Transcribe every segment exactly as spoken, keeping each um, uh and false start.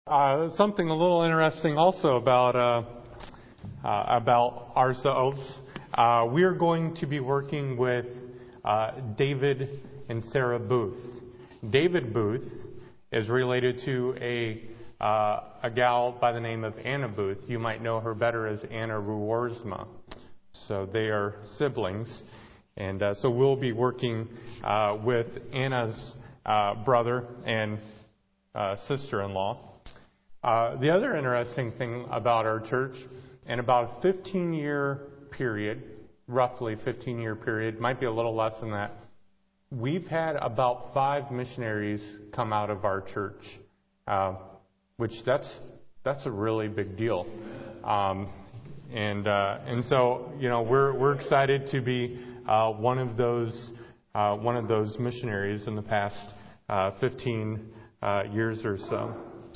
Uh, something a little interesting also about uh, uh, about ourselves. Uh, we're going to be working with uh, David and Sarah Booth. David Booth is related to a uh, a gal by the name of Anna Booth. You might know her better as Anna Ruorsma. So they are siblings, and uh, so we'll be working uh, with Anna's uh, brother and uh, sister-in-law. Uh, the other interesting thing about our church, in about a fifteen-year period, roughly fifteen-year period, might be a little less than that, we've had about five missionaries come out of our church, uh, which that's that's a really big deal. Um, and uh, and so you know we're we're excited to be uh, one of those uh, one of those missionaries in the past uh, fifteen uh, years or so.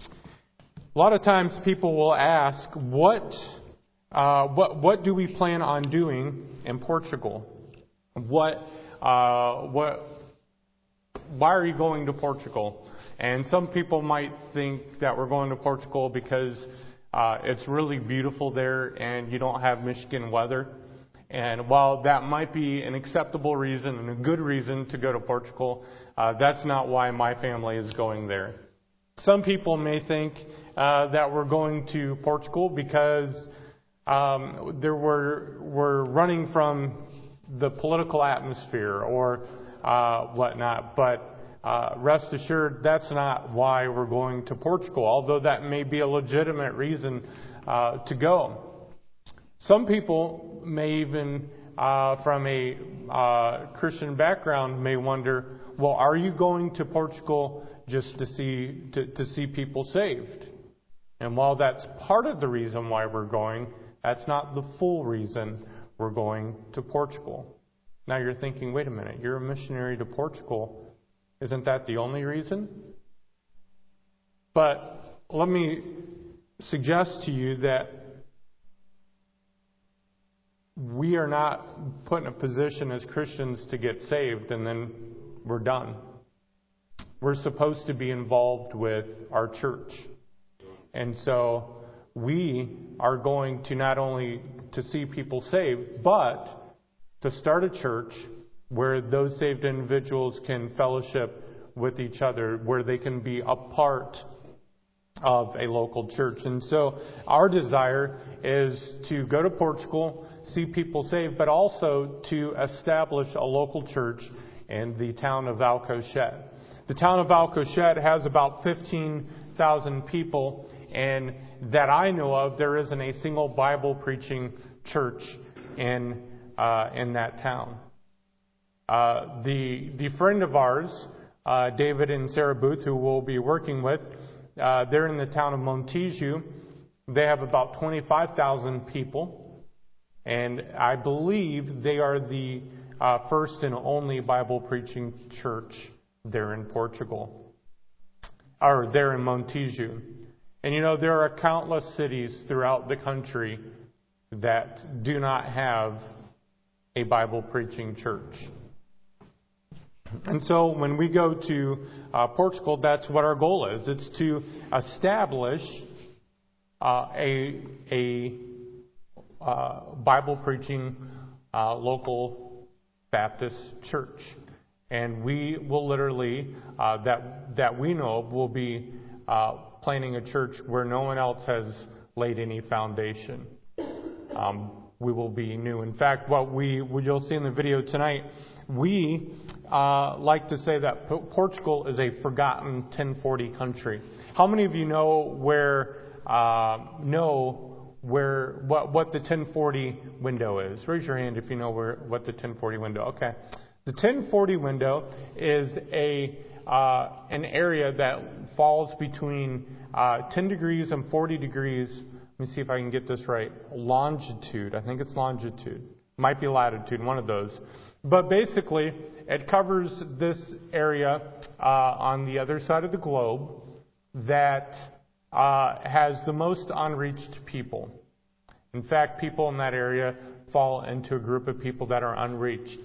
A lot of times people will ask, what, uh, what, what do we plan on doing in Portugal? What, uh, what, why are you going to Portugal? And some people might think that we're going to Portugal because uh, it's really beautiful there and you don't have Michigan weather. And while that might be an acceptable reason and a good reason to go to Portugal, uh, that's not why my family is going there. Some people may think uh, that we're going to Portugal because um, there were we're running from the political atmosphere or uh, whatnot. But uh, rest assured, that's not why we're going to Portugal, although that may be a legitimate reason uh, to go. Some people may even, uh, from a uh, Christian background, may wonder, well, are you going to Portugal just to see to, to see people saved? And while that's part of the reason why we're going, that's not the full reason we're going to Portugal. Now you're thinking, wait a minute, you're a missionary to Portugal. Isn't that the only reason? But let me suggest to you that we are not put in a position as Christians to get saved and then we're done. We're supposed to be involved with our church. And so we are going to not only to see people saved, but to start a church where those saved individuals can fellowship with each other, where they can be a part of a local church. And so our desire is to go to Portugal, see people saved, but also to establish a local church in the town of Alcochete. The town of Alcochete has about fifteen thousand people, and that I know of, there isn't a single Bible preaching church in uh, in that town. Uh, the the friend of ours, uh, David and Sarah Booth, who we'll be working with, uh, they're in the town of Montijo. They have about twenty-five thousand people, and I believe they are the uh, first and only Bible preaching church there in Portugal, or there in Montijo. And you know, there are countless cities throughout the country that do not have a Bible preaching church. And so when we go to uh, Portugal, that's what our goal is. It's to establish uh, a, a uh, Bible preaching uh, local Baptist church. And we will literally, uh, that that we know of, will be uh, planting a church where no one else has laid any foundation. Um, we will be new. In fact, what we what you'll see in the video tonight, we uh, like to say that Portugal is a forgotten ten forty country. How many of you know where uh, know where what what the ten forty window is? Raise your hand if you know where what the ten forty window. Okay. The ten forty window is a uh, an area that falls between uh, ten degrees and forty degrees. Let me see if I can get this right. Longitude. I think it's longitude. Might be latitude, one of those. But basically, it covers this area uh, on the other side of the globe that uh, has the most unreached people. In fact, people in that area fall into a group of people that are unreached.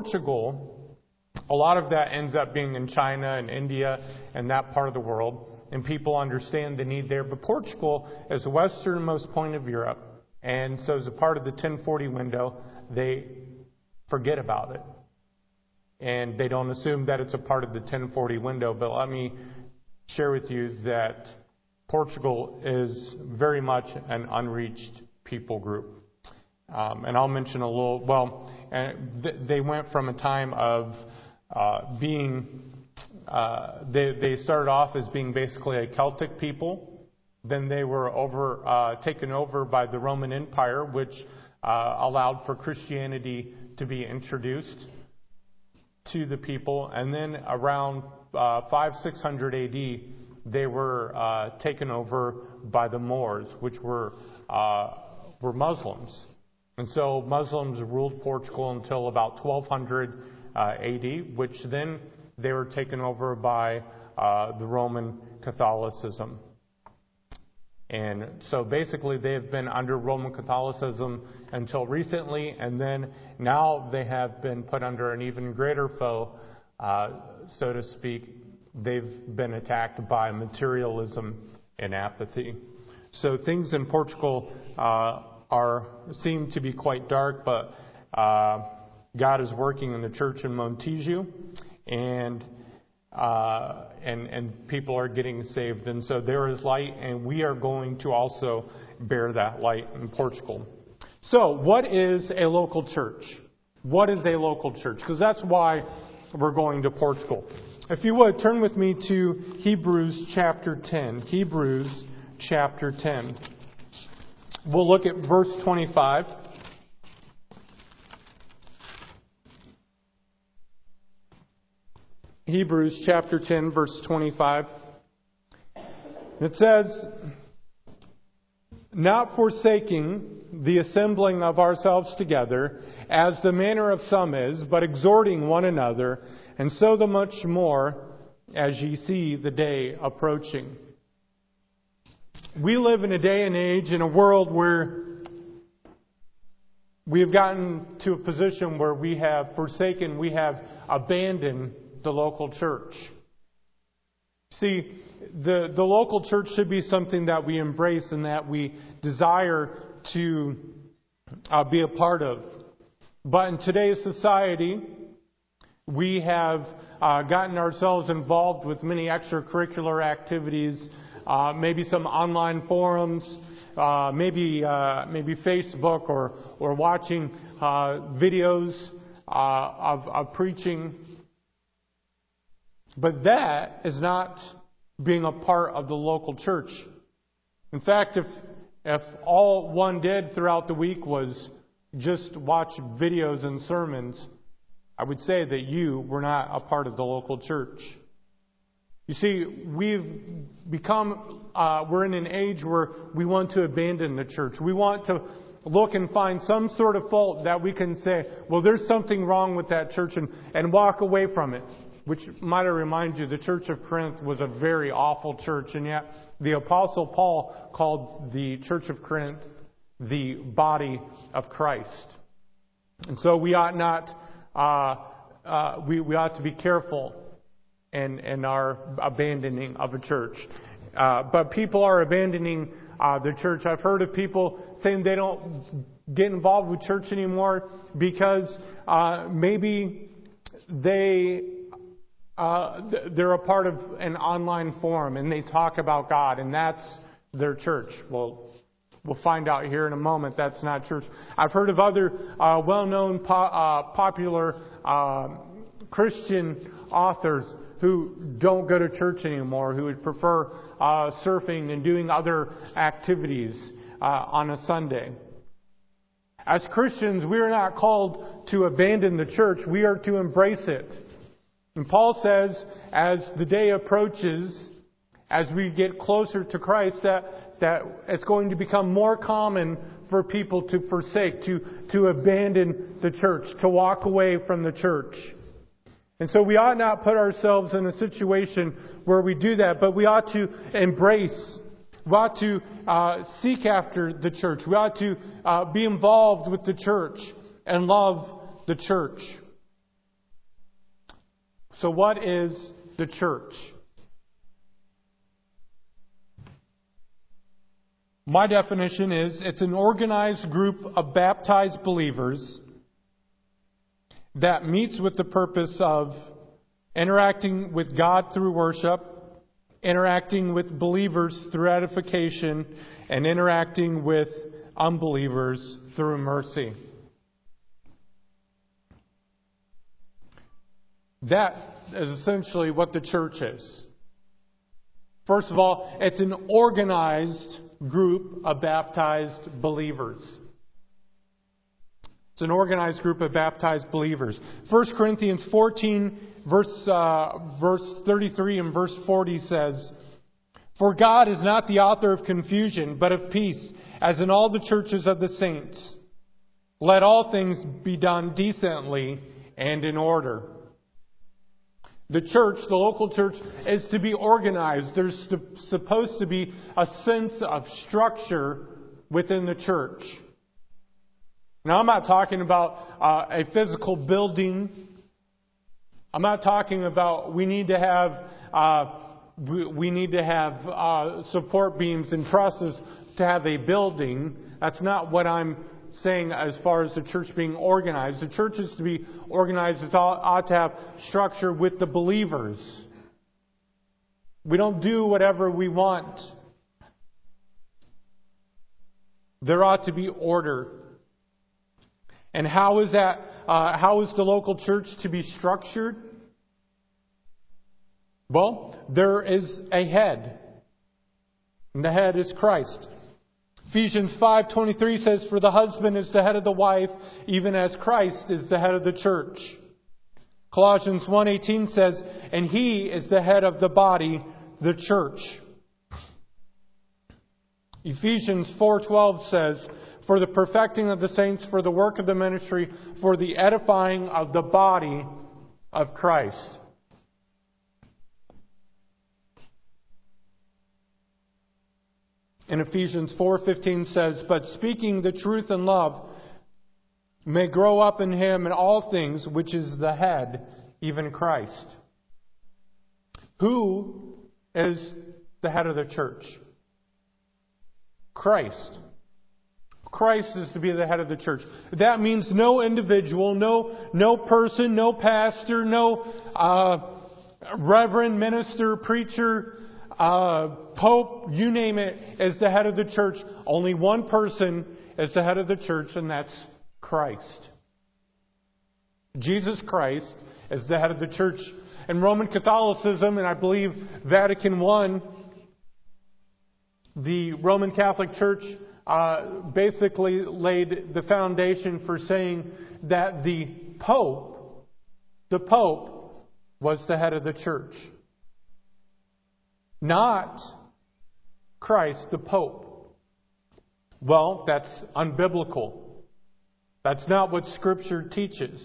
Portugal, a lot of that ends up being in China and India and that part of the world. and people understand the need there. But Portugal is the westernmost point of Europe, and so as a part of the ten forty window, they forget about it. And they don't assume that it's a part of the ten forty window. But let me share with you that Portugal is very much an unreached people group. Um, and I'll mention a little, well, th- they went from a time of uh, being, uh, they, they started off as being basically a Celtic people. Then they were over uh, taken over by the Roman Empire, which uh, allowed for Christianity to be introduced to the people. And then around uh, five, six hundred A D, they were uh, taken over by the Moors, which were uh, were Muslims. And so Muslims ruled Portugal until about twelve hundred uh, A D, which then they were taken over by uh, the Roman Catholicism. And so basically they have been under Roman Catholicism until recently, and then now they have been put under an even greater foe, uh, so to speak. They've been attacked by materialism and apathy. So things in Portugal uh, are seem to be quite dark, but uh, God is working in the church in Montijo, and uh, and and people are getting saved. And so there is light, and we are going to also bear that light in Portugal. So what is a local church? What is a local church? Because that's why we're going to Portugal. If you would, turn with me to Hebrews chapter ten. Hebrews chapter ten. We'll look at verse twenty-five. Hebrews chapter ten, verse twenty-five. It says, "Not forsaking the assembling of ourselves together, as the manner of some is, but exhorting one another, and so the much more as ye see the day approaching." We live in a day and age, in a world where we have gotten to a position where we have forsaken, we have abandoned the local church. See, the, the local church should be something that we embrace and that we desire to uh, be a part of. But in today's society, we have uh, gotten ourselves involved with many extracurricular activities, uh, maybe some online forums, uh, maybe uh, maybe Facebook, or or watching uh, videos uh, of, of preaching. But that is not being a part of the local church. In fact, if if all one did throughout the week was just watch videos and sermons, I would say that you were not a part of the local church. You see, we've become, uh, we're in an age where we want to abandon the church. We want to look and find some sort of fault that we can say, well, there's something wrong with that church, and, and walk away from it. Which might I remind you, the church of Corinth was a very awful church, and yet the Apostle Paul called the church of Corinth the body of Christ. And so we ought not, uh, uh, we, we ought to be careful in, in our abandoning of a church. Uh, but people are abandoning uh, the church. I've heard of people saying they don't get involved with church anymore because uh, maybe they uh, they're a part of an online forum and they talk about God, and that's their church. Well, we'll find out here in a moment that's not church. I've heard of other uh, well-known, po- uh, popular uh, Christian authors who don't go to church anymore, who would prefer uh, surfing and doing other activities uh, on a Sunday. As Christians, we are not called to abandon the church. We are to embrace it. And Paul says, as the day approaches, as we get closer to Christ, that, that it's going to become more common for people to forsake, to, to abandon the church, to walk away from the church. And so we ought not put ourselves in a situation where we do that, but we ought to embrace, we ought to uh, seek after the church. We ought to uh, be involved with the church and love the church. So what is the church? My definition is it's an organized group of baptized believers that meets with the purpose of interacting with God through worship, interacting with believers through edification, and interacting with unbelievers through mercy. That is essentially what the church is. First of all, it's an organized group of baptized believers. It's an organized group of baptized believers. First Corinthians fourteen, verse, uh, verse thirty-three and verse forty says, "For God is not the author of confusion, but of peace, as in all the churches of the saints. Let all things be done decently and in order." The church, the local church, is to be organized. There's supposed to be a sense of structure within the church. Now, I'm not talking about uh, a physical building. I'm not talking about we need to have uh, we, we need to have uh, support beams and trusses to have a building. That's not what I'm saying as far as the church being organized. The church is to be organized. It ought to have structure with the believers. We don't do whatever we want. There ought to be order. And how is that? Uh, how is the local church to be structured? Well, there is a head, and the head is Christ. Ephesians five twenty-three says, "For the husband is the head of the wife, even as Christ is the head of the church." Colossians one eighteen says, "And he is the head of the body, the church." Ephesians four twelve says, "For the perfecting of the saints, for the work of the ministry, for the edifying of the body of Christ." In Ephesians four fifteen says, "But speaking the truth in love may grow up in him in all things, which is the head, even Christ." Who is the head of the church? Christ. Christ is to be the head of the church. That means no individual, no no person, no pastor, no uh, reverend, minister, preacher, uh, pope, you name it, is the head of the church. Only one person is the head of the church, and that's Christ. Jesus Christ is the head of the church. In Roman Catholicism, and I believe Vatican I, the Roman Catholic Church uh, basically laid the foundation for saying that the Pope, the Pope was the head of the church. Not Christ, the Pope. Well, that's unbiblical. That's not what Scripture teaches.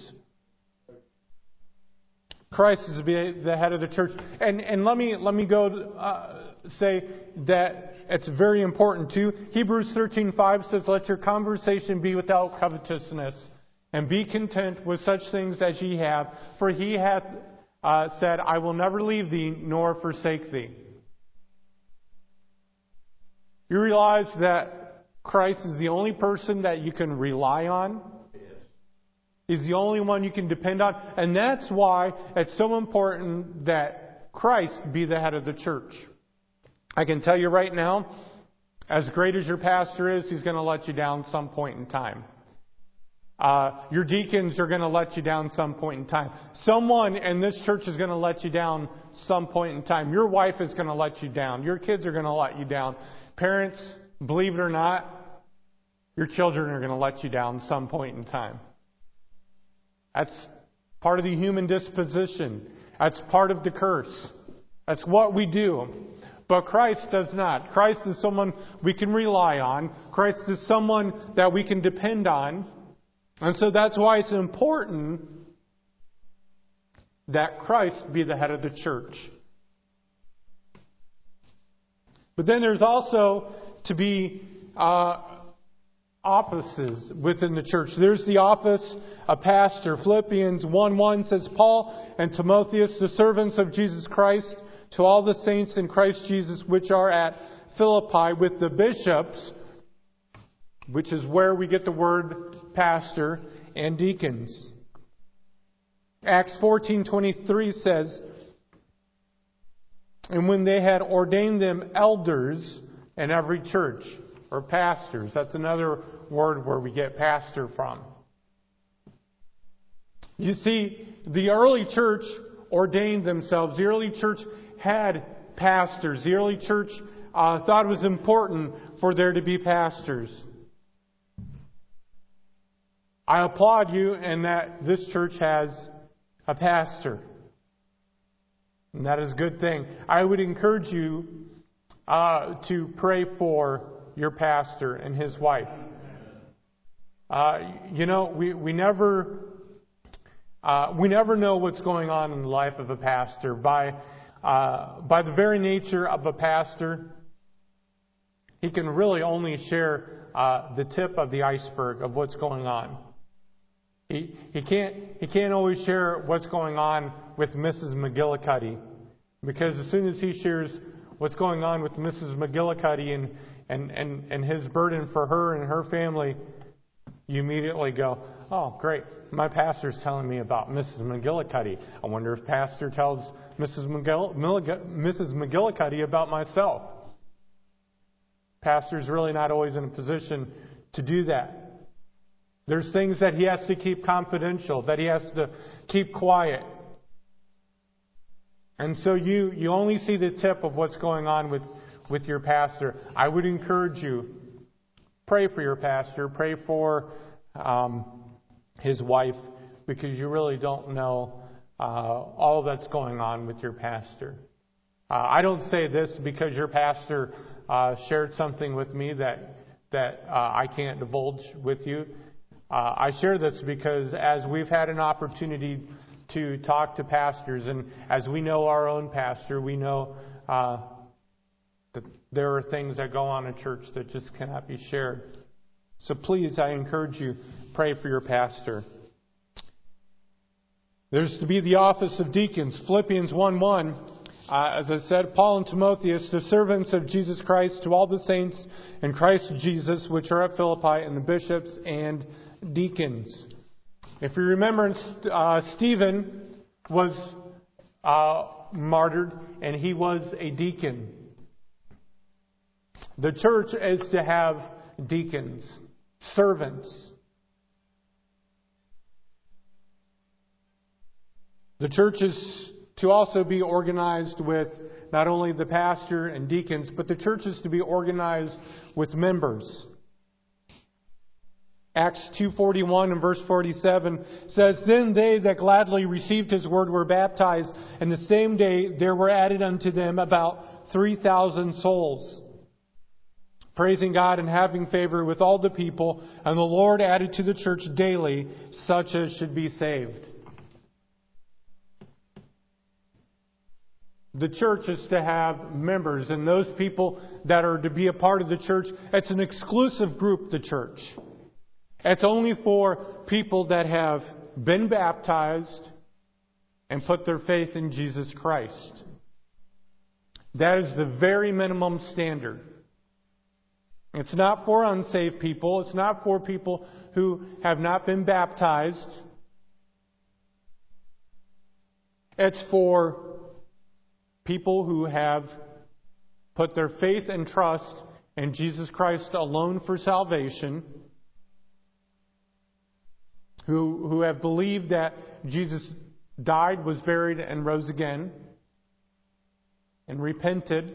Christ is to be the head of the church. And and let me let me go uh, say that it's very important too. Hebrews thirteen five says, "Let your conversation be without covetousness, and be content with such things as ye have. For he hath uh, said, I will never leave thee nor forsake thee." You realize that Christ is the only person that you can rely on? He's the only one you can depend on. And that's why it's so important that Christ be the head of the church. I can tell you right now, as great as your pastor is, he's going to let you down some point in time. Uh, your deacons are going to let you down some point in time. Someone in this church is going to let you down some point in time. Your wife is going to let you down. Your kids are going to let you down. Parents, believe it or not, your children are going to let you down some point in time. That's part of the human disposition. That's part of the curse. That's what we do. But Christ does not. Christ is someone we can rely on. Christ is someone that we can depend on. And so that's why it's important that Christ be the head of the church. But then there's also to be uh, offices within the church. There's the office of pastor. Philippians one one says, "Paul and Timotheus, the servants of Jesus Christ, to all the saints in Christ Jesus which are at Philippi, with the bishops which is where we get the word pastor and deacons. Acts fourteen twenty-three says, and when they had ordained them elders in every church, or pastors. That's another word where we get pastor from. You see, the early church ordained themselves. The early church had pastors. The early church uh, thought it was important for there to be pastors. I applaud you in that this church has a pastor. And that is a good thing. I would encourage you uh, to pray for your pastor and his wife. Uh, you know, we, we never uh, we never know what's going on in the life of a pastor. By uh, by the very nature of a pastor, he can really only share uh, the tip of the iceberg of what's going on. He he can't he can't always share what's going on with Missus McGillicuddy, because as soon as he shares what's going on with Missus McGillicuddy and and, and, and his burden for her and her family, you immediately go, oh, great, my pastor's telling me about Missus McGillicuddy. I wonder if pastor tells Missus McGill, Missus McGillicuddy about myself. Pastor's really not always in a position to do that. There's things that he has to keep confidential, that he has to keep quiet. And so you, you only see the tip of what's going on with, with your pastor. I would encourage you, pray for your pastor, pray for um, his wife, because you really don't know uh, all that's going on with your pastor. Uh, I don't say this because your pastor uh, shared something with me that, that uh, I can't divulge with you. Uh, I share this because as we've had an opportunity to talk to pastors, and as we know our own pastor, we know uh, that there are things that go on in church that just cannot be shared. So please, I encourage you, pray for your pastor. There's to be the office of deacons. Philippians one one, uh, as I said, Paul and Timotheus, the servants of Jesus Christ, to all the saints in Christ Jesus, which are at Philippi, and the bishops and deacons. If you remember, uh, Stephen was uh, martyred, and he was a deacon. The church is to have deacons, servants. The church is to also be organized with not only the pastor and deacons, but the church is to be organized with members. Acts two forty-one and verse forty-seven says, Then they that gladly received his word were baptized, and the same day there were added unto them about three thousand souls. Praising God and having favor with all the people, and the Lord added to the church daily such as should be saved. The church is to have members, and those people that are to be a part of the church, it's an exclusive group, the church. It's only for people that have been baptized and put their faith in Jesus Christ. That is the very minimum standard. It's not for unsaved people. It's not for people who have not been baptized. It's for people who have put their faith and trust in Jesus Christ alone for salvation, who, who have believed that Jesus died, was buried, and rose again, and repented,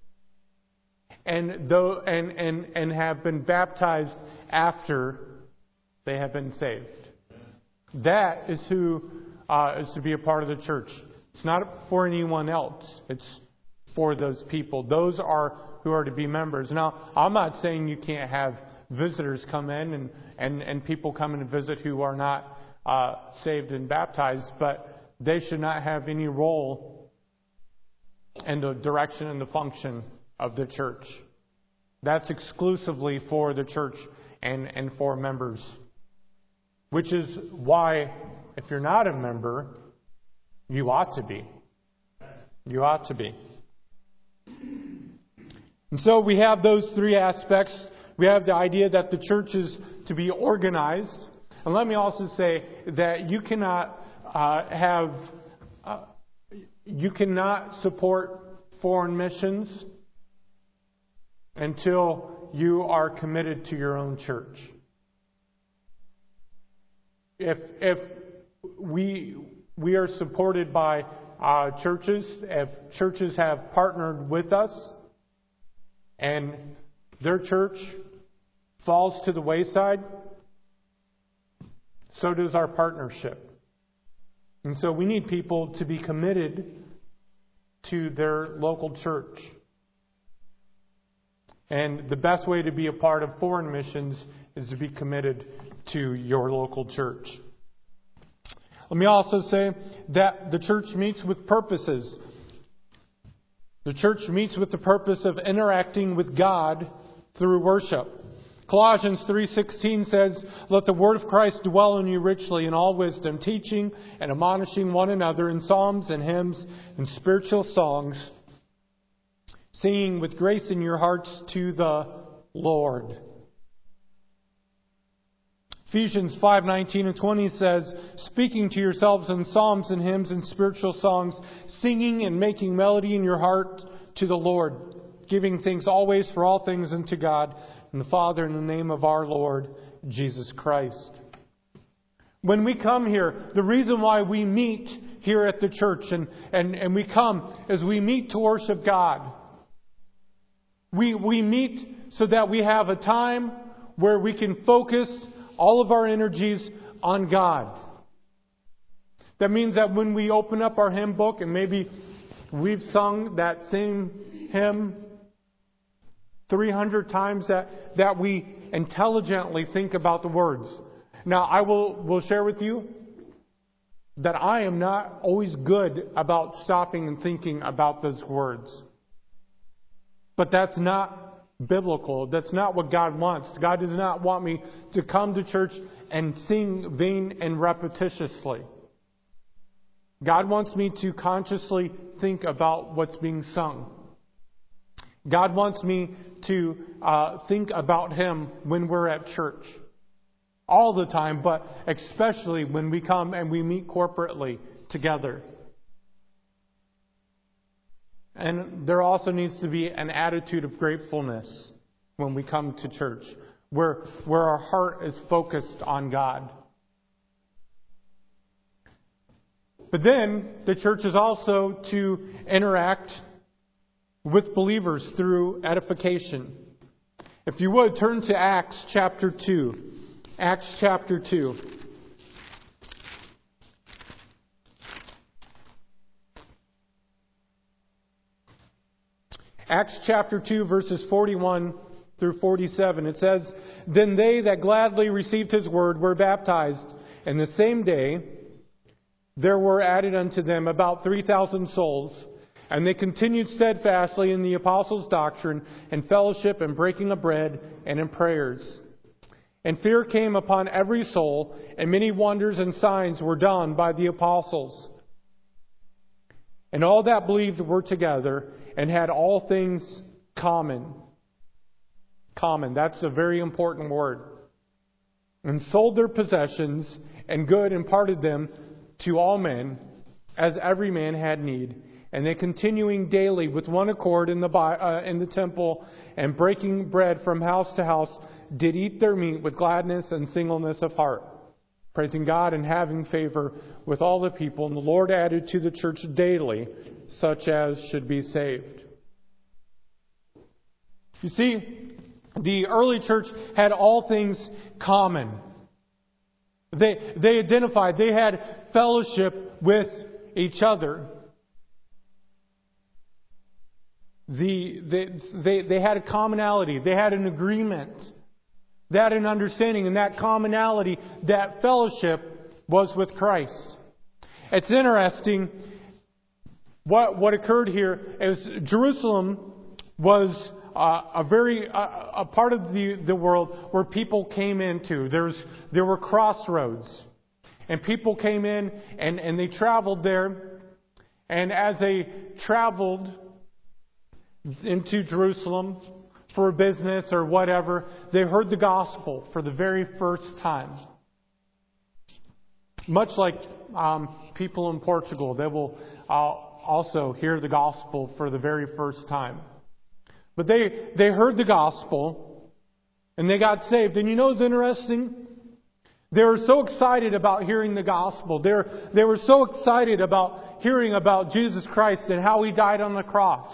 and though and, and, and have been baptized after they have been saved. That is who uh, is to be a part of the church. It's not for anyone else. It's for those people. Those are who are to be members. Now, I'm not saying you can't have visitors come in and, and, and people come in and visit who are not uh, saved and baptized, but they should not have any role in the direction and the function of the church. That's exclusively for the church and, and for members. Which is why, if you're not a member, you ought to be. You ought to be. And so we have those three aspects. We have the idea that the church is to be organized. And let me also say that you cannot uh, have, uh, you cannot support foreign missions until you are committed to your own church. If if we we are supported by uh, churches, if churches have partnered with us, and their church falls to the wayside, so does our partnership. And so we need people to be committed to their local church. And the best way to be a part of foreign missions is to be committed to your local church. Let me also say that the church meets with purposes. The church meets with the purpose of interacting with God through worship. Colossians three sixteen says, "Let the word of Christ dwell in you richly in all wisdom, teaching and admonishing one another in psalms and hymns and spiritual songs, singing with grace in your hearts to the Lord." Ephesians five nineteen and twenty says, "Speaking to yourselves in psalms and hymns and spiritual songs, singing and making melody in your heart to the Lord, giving thanks always for all things unto God and the Father in the name of our Lord Jesus Christ." When we come here, the reason why we meet here at the church and, and, and we come is we meet to worship God. We, we meet so that we have a time where we can focus all of our energies on God. That means that when we open up our hymn book, and maybe we've sung that same hymn three hundred times, that, that we intelligently think about the words. Now, I will, will share with you that I am not always good about stopping and thinking about those words. But that's not biblical. That's not what God wants. God does not want me to come to church and sing vain and repetitiously. God wants me to consciously think about what's being sung. God wants me to uh, think about Him when we're at church. All the time, but especially when we come and we meet corporately together. And there also needs to be an attitude of gratefulness when we come to church, where, where our heart is focused on God. But then the church is also to interact with believers through edification. If you would, turn to Acts chapter two. Acts chapter two. Acts chapter two, verses forty-one through forty-seven. It says, "Then they that gladly received His word were baptized, and the same day there were added unto them about three thousand souls. And they continued steadfastly in the apostles' doctrine and fellowship and breaking of bread and in prayers. And fear came upon every soul, and many wonders and signs were done by the apostles. And all that believed were together and had all things common." Common, that's a very important word. "And sold their possessions and good and parted them to all men, as every man had need. And they continuing daily with one accord in the uh, in the temple and breaking bread from house to house, did eat their meat with gladness and singleness of heart, praising God and having favor with all the people. And the Lord added to the church daily such as should be saved." You see, the early church had all things common. They they identified, they had fellowship with each other. The, they, they, they had a commonality. They had an agreement. They had an understanding. And that commonality, that fellowship was with Christ. It's interesting what, what occurred here is Jerusalem was uh, a very uh, a part of the, the world where people came into. There's, there were crossroads. And people came in and, and they traveled there. And as they traveled into Jerusalem, for a business or whatever. They heard the gospel for the very first time. Much like um, people in Portugal, they will uh, also hear the gospel for the very first time. But they, they heard the gospel and they got saved. And you know what's interesting? They were so excited about hearing the gospel. They were, they were so excited about hearing about Jesus Christ and how He died on the cross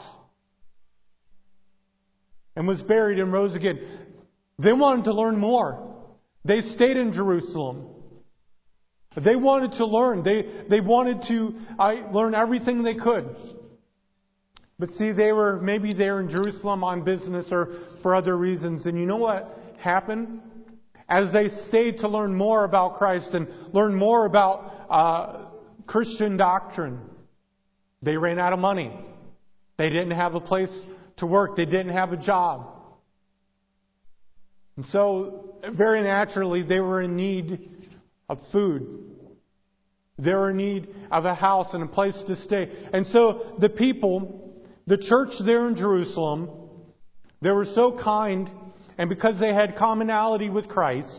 and was buried and rose again. They wanted to learn more. They stayed in Jerusalem. They wanted to learn. They, they wanted to uh, learn everything they could. But see, they were maybe there in Jerusalem on business or for other reasons. And you know what happened? As they stayed to learn more about Christ and learn more about uh, Christian doctrine, they ran out of money. They didn't have a place to work. They didn't have a job. And so, very naturally, they were in need of food. They were in need of a house and a place to stay. And so, the people, the church there in Jerusalem, they were so kind, and because they had commonality with Christ,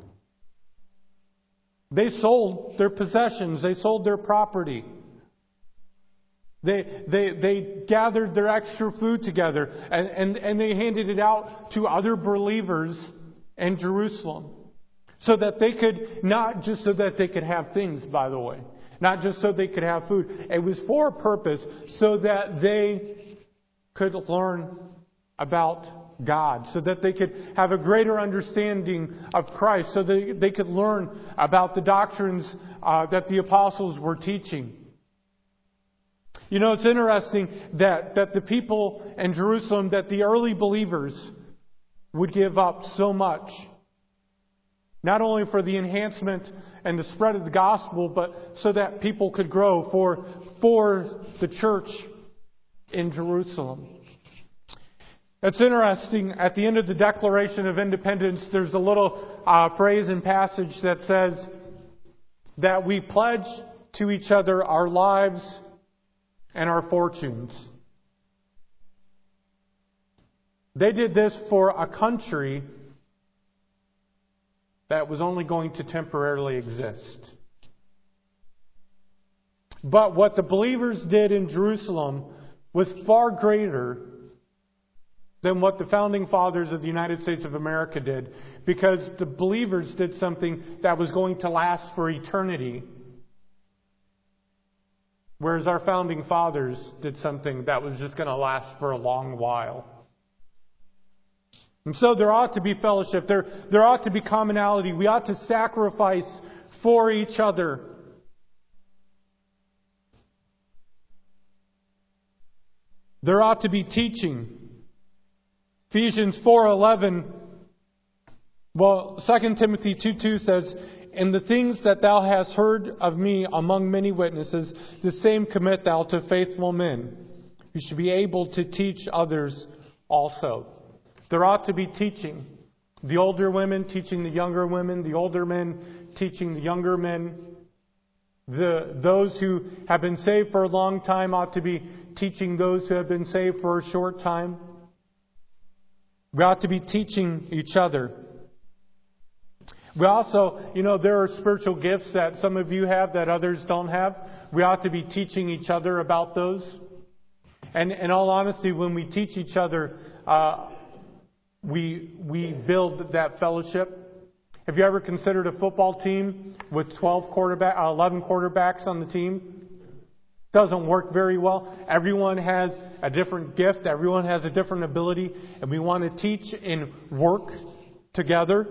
they sold their possessions. They sold their property. They, they, they gathered their extra food together and, and, and they handed it out to other believers in Jerusalem. So that they could, not just so that they could have things, by the way. Not just so they could have food. It was for a purpose, so that they could learn about God. So that they could have a greater understanding of Christ. So that they could learn about the doctrines uh, that the apostles were teaching. You know, it's interesting that, that the people in Jerusalem, that the early believers would give up so much. Not only for the enhancement and the spread of the gospel, but so that people could grow for, for the church in Jerusalem. It's interesting, at the end of the Declaration of Independence, there's a little uh, phrase and passage that says that we pledge to each other our lives and our fortunes. They did this for a country that was only going to temporarily exist. But what the believers did in Jerusalem was far greater than what the founding fathers of the United States of America did, because the believers did something that was going to last for eternity, whereas our founding fathers did something that was just going to last for a long while. And so there ought to be fellowship. There, there ought to be commonality. We ought to sacrifice for each other. There ought to be teaching. Ephesians four eleven, well, Second Timothy two two says, "And the things that thou hast heard of me among many witnesses, the same commit thou to faithful men, who should be able to teach others also." There ought to be teaching. The older women teaching the younger women, the older men teaching the younger men. The, those who have been saved for a long time ought to be teaching those who have been saved for a short time. We ought to be teaching each other. We also, you know, there are spiritual gifts that some of you have that others don't have. We ought to be teaching each other about those. And in all honesty, when we teach each other, uh, we we build that fellowship. Have you ever considered a football team with twelve quarterback, uh, eleven quarterbacks on the team? Doesn't work very well. Everyone has a different gift. Everyone has a different ability, and we want to teach and work together.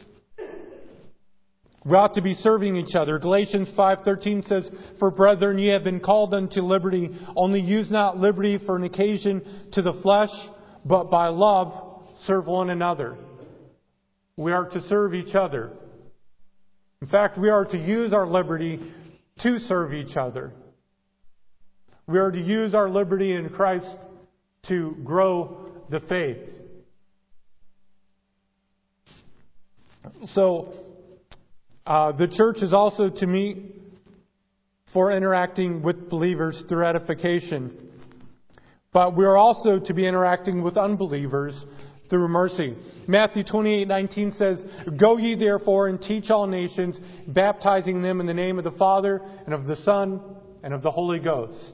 We ought to be serving each other. Galatians five thirteen says, "For brethren, ye have been called unto liberty. Only use not liberty for an occasion to the flesh, but by love serve one another." We are to serve each other. In fact, we are to use our liberty to serve each other. We are to use our liberty in Christ to grow the faith. So, uh, the church is also to meet for interacting with believers through edification. But we are also to be interacting with unbelievers through mercy. Matthew twenty-eight nineteen says, "Go ye therefore and teach all nations, baptizing them in the name of the Father and of the Son and of the Holy Ghost."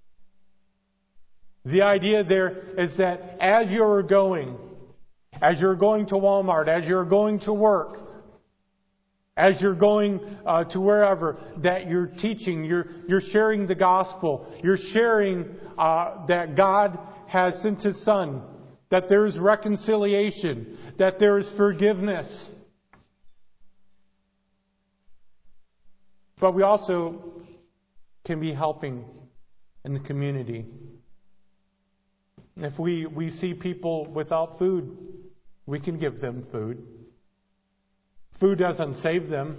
The idea there is that as you're going, as you're going to Walmart, as you're going to work, as you're going uh, to wherever, that you're teaching, you're you're sharing the gospel, you're sharing uh, that God has sent His Son, that there is reconciliation, that there is forgiveness. But we also can be helping in the community. If we, we see people without food, we can give them food. Food doesn't save them,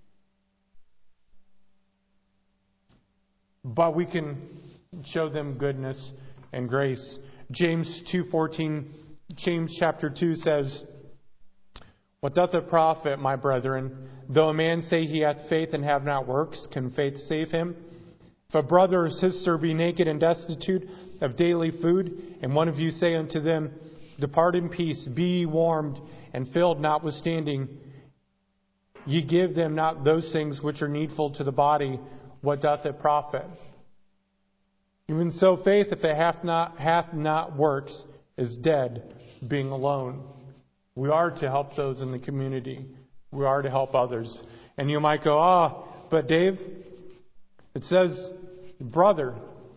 but we can show them goodness and grace. James two fourteen, James chapter two says, "What doth it profit, my brethren, though a man say he hath faith and have not works? Can faith save him? If a brother or sister be naked and destitute of daily food, and one of you say unto them, Depart in peace, be ye warmed and filled, notwithstanding ye give them not those things which are needful to the body, what doth it profit? Even so, faith, if it hath not hath not works, is dead, being alone." We are to help those in the community. We are to help others. And you might go, "Ah, but Dave, it says brother."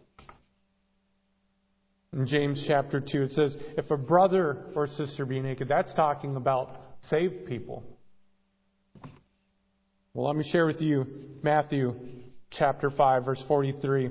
In James chapter two, it says, if a brother or sister be naked, that's talking about saved people. Well, let me share with you Matthew chapter five, verse forty-three. It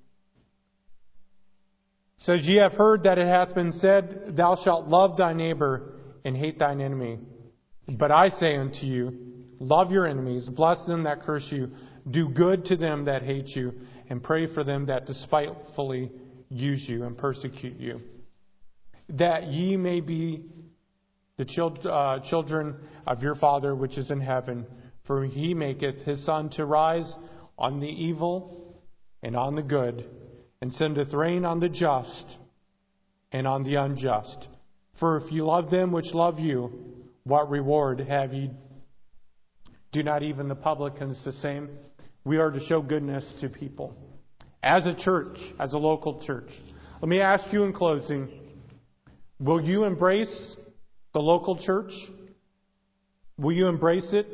says, "Ye have heard that it hath been said, Thou shalt love thy neighbor and hate thine enemy. But I say unto you, love your enemies, bless them that curse you, do good to them that hate you, and pray for them that despitefully use you and persecute you, that ye may be the child, uh, children of your Father which is in heaven. For He maketh His sun to rise on the evil and on the good, and sendeth rain on the just and on the unjust. For if you love them which love you, what reward have ye? Do not even the publicans the same?" We are to show goodness to people. As a church, as a local church. Let me ask you in closing, will you embrace the local church? Will you embrace it?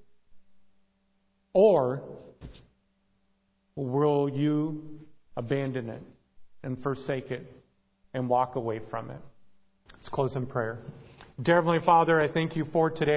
Or will you abandon it and forsake it and walk away from it? Let's close in prayer. Dear Heavenly Father, I thank you for today.